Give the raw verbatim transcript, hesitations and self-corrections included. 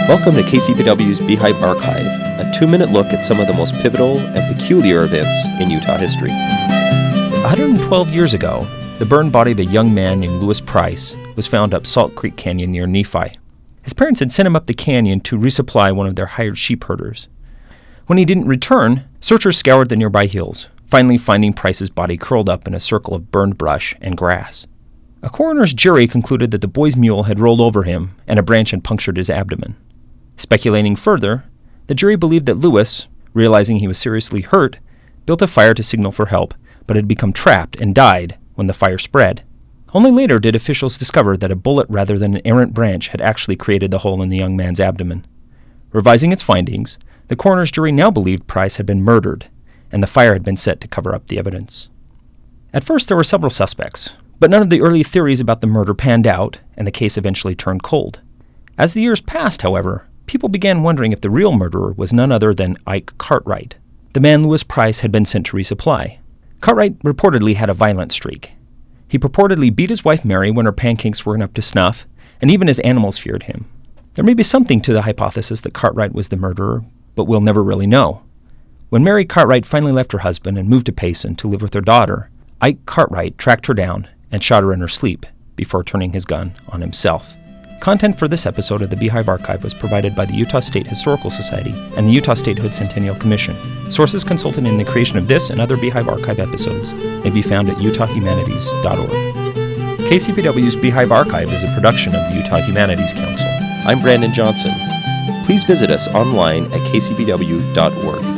Welcome to K C P W's Beehive Archive, a two-minute look at some of the most pivotal and peculiar events in Utah history. one hundred twelve years ago, the burned body of a young man named Lewis Price was found up Salt Creek Canyon near Nephi. His parents had sent him up the canyon to resupply one of their hired sheep herders. When he didn't return, searchers scoured the nearby hills, finally finding Price's body curled up in a circle of burned brush and grass. A coroner's jury concluded that the boy's mule had rolled over him and a branch had punctured his abdomen. Speculating further, the jury believed that Lewis, realizing he was seriously hurt, built a fire to signal for help, but had become trapped and died when the fire spread. Only later did officials discover that a bullet rather than an errant branch had actually created the hole in the young man's abdomen. Revising its findings, the coroner's jury now believed Price had been murdered, and the fire had been set to cover up the evidence. At first there were several suspects, but none of the early theories about the murder panned out, and the case eventually turned cold. As the years passed, however, people began wondering if the real murderer was none other than Ike Cartwright, the man Lewis Price had been sent to resupply. Cartwright reportedly had a violent streak. He purportedly beat his wife Mary when her pancakes weren't up to snuff, and even his animals feared him. There may be something to the hypothesis that Cartwright was the murderer, but we'll never really know. When Mary Cartwright finally left her husband and moved to Payson to live with her daughter, Ike Cartwright tracked her down and shot her in her sleep before turning his gun on himself. Content for this episode of the Beehive Archive was provided by the Utah State Historical Society and the Utah Statehood Centennial Commission. Sources consulted in the creation of this and other Beehive Archive episodes may be found at utah humanities dot org. K C P W's Beehive Archive is a production of the Utah Humanities Council. I'm Brandon Johnson. Please visit us online at k c p w dot org.